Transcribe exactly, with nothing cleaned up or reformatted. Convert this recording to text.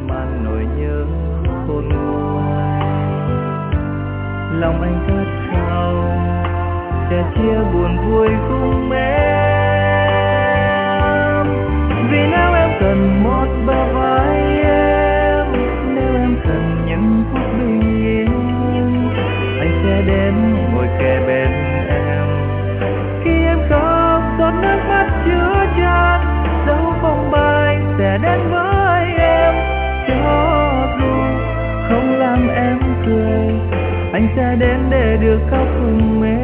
màn nỗi nhớ khôn nguôi. Lòng anh thật sâu, sẽ chia buồn vui cùng em. Vì nếu em cần một bờ vai em, nếu em cần những phút bình yên, anh sẽ đến ngồi kề bên em. Khi em khóc giọt nước mắt chứa chan, dấu phong ba anh sẽ đến với em. Cho dù không làm em cười, anh sẽ đến để được khóc cùng em.